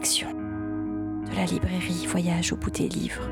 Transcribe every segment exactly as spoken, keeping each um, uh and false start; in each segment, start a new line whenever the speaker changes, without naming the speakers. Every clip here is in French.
sélection de la librairie Voyage au bout des livres.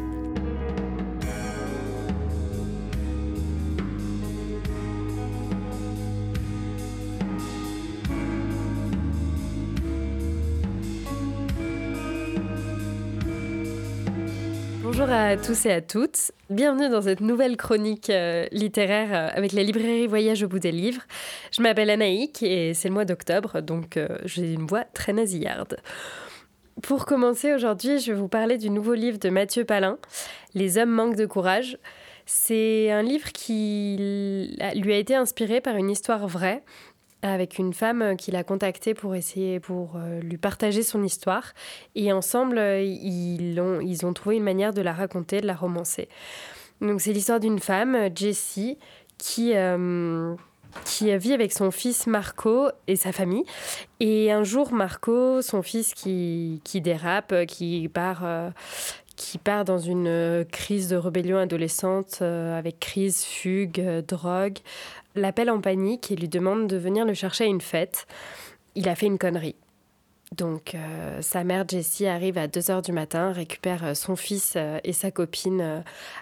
Bonjour à tous et à toutes, bienvenue dans cette nouvelle chronique euh, littéraire euh, avec la librairie Voyage au bout des livres. Je m'appelle Anaïk et c'est le mois d'octobre, donc euh, j'ai une voix très nasillarde. Pour commencer aujourd'hui, je vais vous parler du nouveau livre de Mathieu Palin, Les hommes manquent de courage. C'est un livre qui lui a été inspiré par une histoire vraie, avec une femme qu'il a contactée pour essayer, pour euh, lui partager son histoire. Et ensemble, ils ont, ils ont trouvé une manière de la raconter, de la romancer. Donc c'est l'histoire d'une femme, Jessie, qui, euh, qui vit avec son fils Marco et sa famille. Et un jour, Marco, son fils qui, qui dérape, qui part... Euh, qui part dans une crise de rébellion adolescente euh, avec crise, fugue, euh, drogue, l'appelle en panique et lui demande de venir le chercher à une fête. Il a fait une connerie. Donc euh, sa mère Jessie arrive à deux heures du matin, récupère son fils euh, et sa copine euh,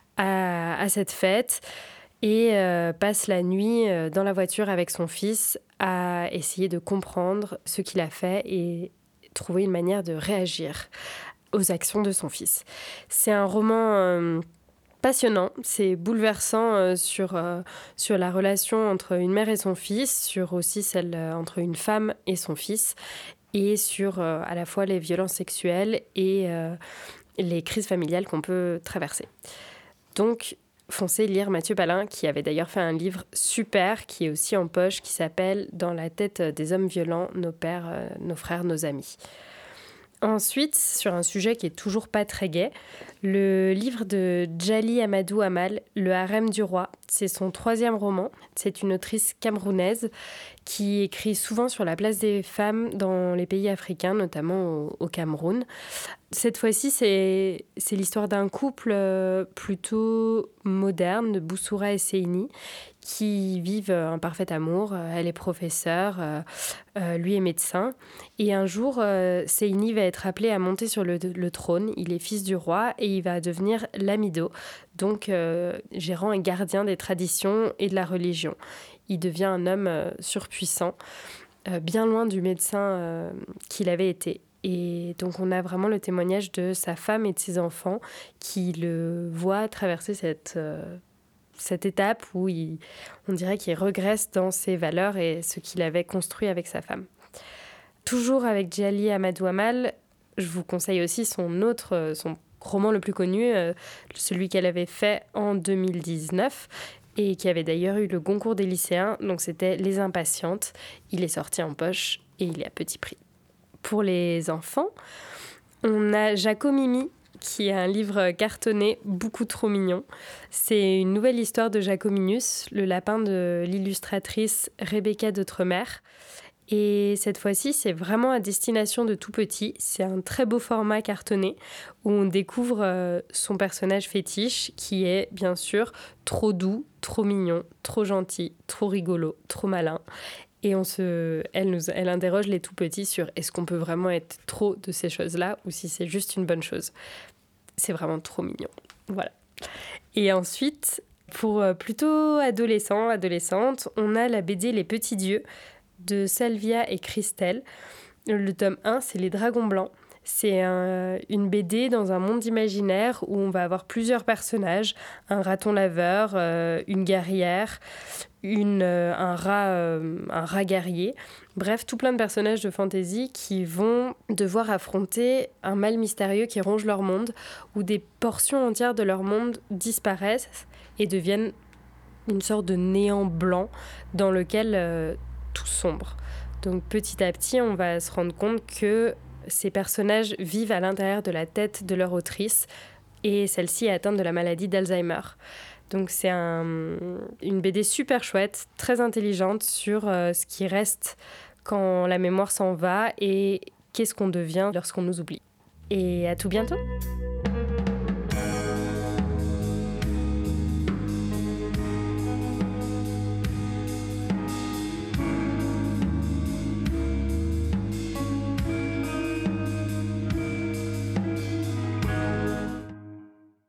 à, à cette fête et euh, passe la nuit euh, dans la voiture avec son fils à essayer de comprendre ce qu'il a fait et trouver une manière de réagir aux actions de son fils. C'est un roman euh, passionnant, c'est bouleversant euh, sur, euh, sur la relation entre une mère et son fils, sur aussi celle euh, entre une femme et son fils, et sur euh, à la fois les violences sexuelles et euh, les crises familiales qu'on peut traverser. Donc, foncez lire Mathieu Palin, qui avait d'ailleurs fait un livre super, qui est aussi en poche, qui s'appelle « Dans la tête des hommes violents, nos pères, euh, nos frères, nos amis ». Ensuite, sur un sujet qui est toujours pas très gai, le livre de Djali Amadou Amal, Le harem du roi. C'est son troisième roman. C'est une autrice camerounaise qui écrit souvent sur la place des femmes dans les pays africains, notamment au, au Cameroun. Cette fois-ci, c'est, c'est l'histoire d'un couple plutôt moderne, de Boussoura et Seyni, qui vivent un parfait amour. Elle est professeure, euh, lui est médecin. Et un jour, euh, Seyni va être appelé à monter sur le, le trône. Il est fils du roi et il va devenir l'amido, donc euh, gérant et gardien des traditions et de la religion. Il devient un homme euh, surpuissant, euh, bien loin du médecin euh, qu'il avait été. Et donc on a vraiment le témoignage de sa femme et de ses enfants qui le voient traverser cette, euh, cette étape où il, on dirait qu'il regresse dans ses valeurs et ce qu'il avait construit avec sa femme. Toujours avec Djali Amadou Amal, je vous conseille aussi son autre, son roman le plus connu, euh, celui qu'elle avait fait en deux mille dix-neuf et qui avait d'ailleurs eu le Goncourt des lycéens, donc c'était Les Impatientes. Il est sorti en poche et il est à petit prix. Pour les enfants, on a Jaco Mimi, qui est un livre cartonné, beaucoup trop mignon. C'est une nouvelle histoire de Jacominus, le lapin de l'illustratrice Rebecca d'Outremer. Et cette fois-ci, c'est vraiment à destination de tout petit. C'est un très beau format cartonné où on découvre son personnage fétiche qui est bien sûr trop doux, trop mignon, trop gentil, trop rigolo, trop malin. Et on se, elle, nous, elle interroge les tout-petits sur est-ce qu'on peut vraiment être trop de ces choses-là ou si c'est juste une bonne chose. C'est vraiment trop mignon. Voilà. Et ensuite, pour plutôt adolescents, adolescentes, on a la B D Les Petits Dieux de Salvia et Christelle. Le tome un, c'est Les Dragons Blancs. C'est un, une B D dans un monde imaginaire où on va avoir plusieurs personnages, un raton laveur, euh, une guerrière, une, euh, un, rat, euh, un rat guerrier. Bref, tout plein de personnages de fantasy qui vont devoir affronter un mal mystérieux qui ronge leur monde, où des portions entières de leur monde disparaissent et deviennent une sorte de néant blanc dans lequel euh, tout sombre. Donc petit à petit, on va se rendre compte que ces personnages vivent à l'intérieur de la tête de leur autrice et celle-ci est atteinte de la maladie d'Alzheimer. Donc c'est un, une B D super chouette, très intelligente sur euh, ce qui reste quand la mémoire s'en va et qu'est-ce qu'on devient lorsqu'on nous oublie. Et à tout bientôt!